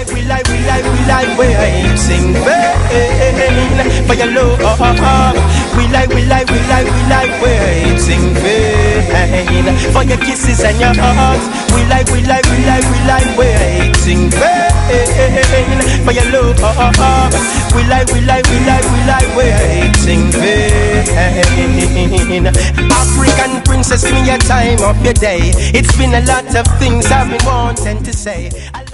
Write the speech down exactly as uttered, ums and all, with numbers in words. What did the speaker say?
like, we like, we like, we like waiting vain for your love. We like, we like, we like, we like waiting vain for your kisses and your heart. We like, we like, we like, we like waiting vain for your love. We like, we like, we like, we like waiting vain. African princess, give me your time of your day. It's been a lot of things I've been wanting to say.